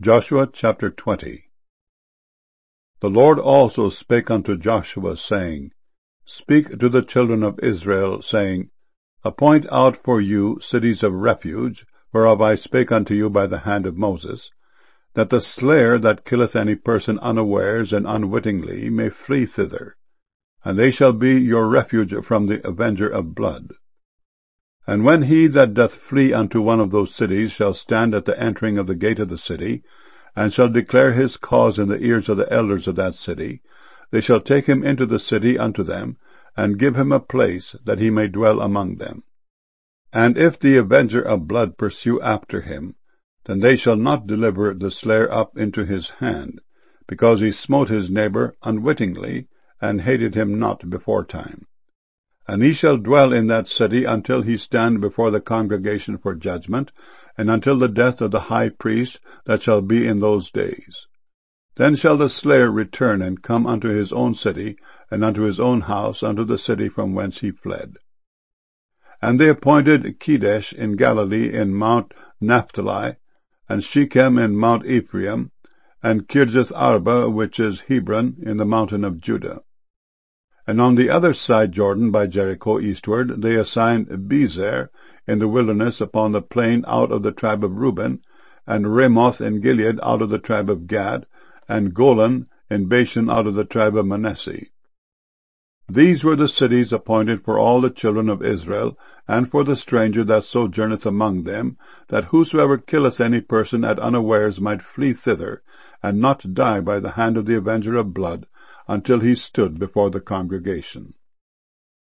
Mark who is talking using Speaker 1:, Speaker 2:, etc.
Speaker 1: Joshua chapter 20. The Lord also spake unto Joshua, saying, Speak to the children of Israel, saying, Appoint out for you cities of refuge, whereof I spake unto you by the hand of Moses, that the slayer that killeth any person unawares and unwittingly may flee thither, and they shall be your refuge from the avenger of blood. And when he that doth flee unto one of those cities shall stand at the entering of the gate of the city, and shall declare his cause in the ears of the elders of that city, they shall take him into the city unto them, and give him a place, that he may dwell among them. And if the avenger of blood pursue after him, then they shall not deliver the slayer up into his hand, because he smote his neighbor unwittingly, and hated him not beforetime. And he shall dwell in that city until he stand before the congregation for judgment, and until the death of the high priest that shall be in those days. Then shall the slayer return and come unto his own city, and unto his own house, unto the city from whence he fled. And they appointed Kedesh in Galilee in Mount Naphtali, and Shechem in Mount Ephraim, and Kirjath Arba, which is Hebron, in the mountain of Judah. And on the other side Jordan by Jericho eastward they assigned Bezer in the wilderness upon the plain out of the tribe of Reuben, and Ramoth in Gilead out of the tribe of Gad, and Golan in Bashan out of the tribe of Manasseh. These were the cities appointed for all the children of Israel, and for the stranger that sojourneth among them, that whosoever killeth any person at unawares might flee thither, and not die by the hand of the avenger of blood, until he stood before the congregation.